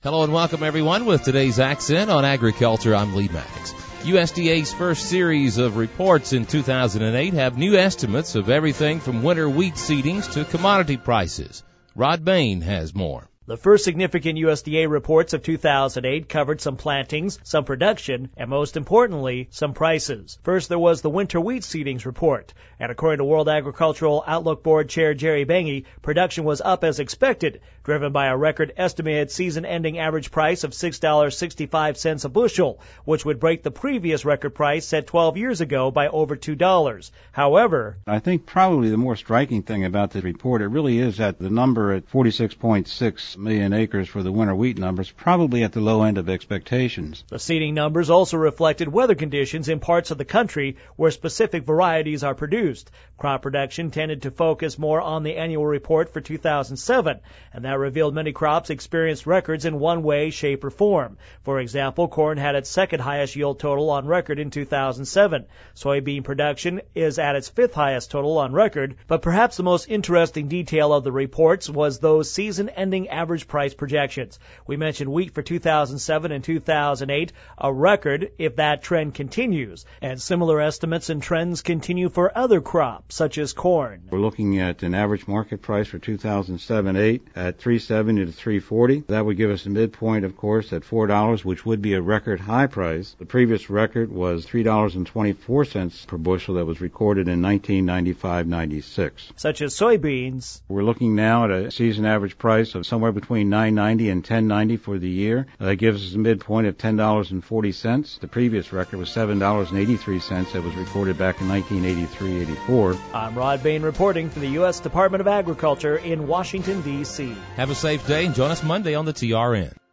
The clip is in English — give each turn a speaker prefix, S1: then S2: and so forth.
S1: Hello and welcome everyone with today's Accent on Agriculture. I'm Lee Maddox. USDA's first series of reports in 2008 have new estimates of everything from winter wheat seedings to commodity prices. Rod Bain has more.
S2: The first significant USDA reports of 2008 covered some plantings, some production, and most importantly, some prices. First, there was the winter wheat seedings report. And according to World Agricultural Outlook Board Chair Jerry Benge, production was up as expected, driven by a record estimated season-ending average price of $6.65 a bushel, which would break the previous record price set 12 years ago by over $2. However,
S3: I think probably the more striking thing about the report, it really is that the number at 46.6 million acres for the winter wheat numbers, probably at the low end of expectations.
S2: The seeding numbers also reflected weather conditions in parts of the country where specific varieties are produced. Crop production tended to focus more on the annual report for 2007, and that revealed many crops experienced records in one way, shape, or form. For example, corn had its second highest yield total on record in 2007. Soybean production is at its fifth highest total on record, but perhaps the most interesting detail of the reports was those season-ending average price projections. We mentioned wheat for 2007 and 2008, a record if that trend continues, and similar estimates and trends continue for other crops, such as corn.
S3: We're looking at an average market price for 2007-8 at $3.70 to $3.40. That would give us a midpoint, of course, at $4, which would be a record high price. The previous record was $3.24 per bushel that was recorded in 1995-96.
S2: Such as soybeans.
S3: We're looking now at a season average price of somewhere between $9.90 and $10.90 for the year. That gives us a midpoint of $10.40. The previous record was $7.83 that was recorded back in 1983-84.
S2: I'm Rod Bain reporting for the U.S. Department of Agriculture in Washington, D.C.
S1: Have a safe day and join us Monday on the TRN.